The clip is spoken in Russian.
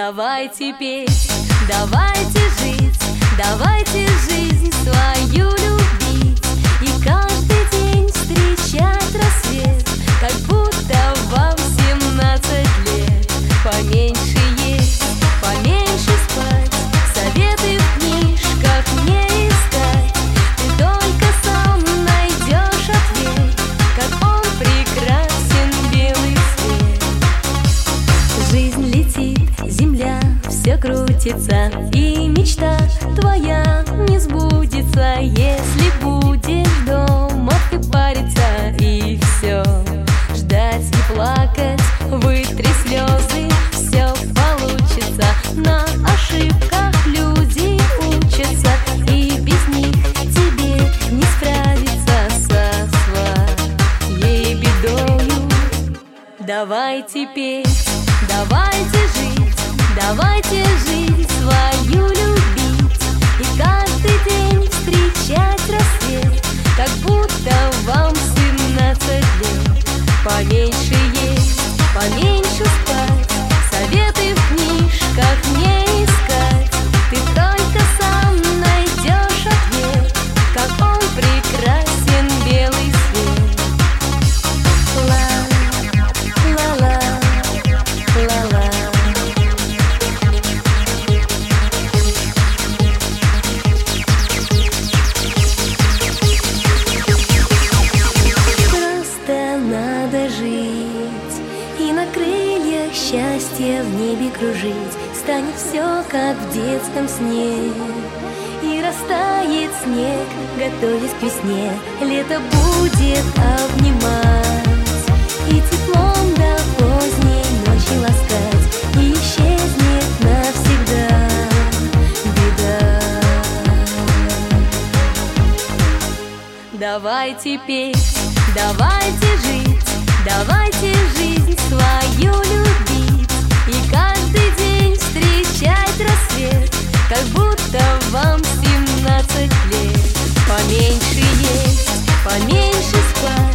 Давайте петь, давайте жить, давайте жизнь свою любить и каждый день встречать рассвет, как будто вам 17 лет. Поменьше есть, поменьше спать, советы в книжках не искать. Ты только сам найдешь ответ, как он прекрасен, белый свет. Жизнь летит, земля все крутится, и мечта твоя не сбудется, если будешь дома ты париться и все ждать и плакать, вытри слезы, все получится. На ошибках люди учатся, и без них тебе не справиться со своей бедою. Давайте петь, давайте жить, давайте жизнь свою любить и каждый день встречать рассвет, как будто вам 17 лет. Поменьше есть, поменьше спать, советы в книжках не искать. Ты только сам найдешь ответ, как он прекрасен, белый свет. Ла-ла-ла, ла-ла. Просто надо жить и на крыльях счастья в небе кружить. Станет все, как в детском сне, и растает снег, готовясь к весне. Лето будет обнимать и теплом до поздней ночи ласкать, и исчезнет навсегда беда. Давайте петь, давайте жить, давайте жизнь свою любить и каждый день встречать рассвет, как будто вам 17 лет. Поменьше есть, поменьше спать,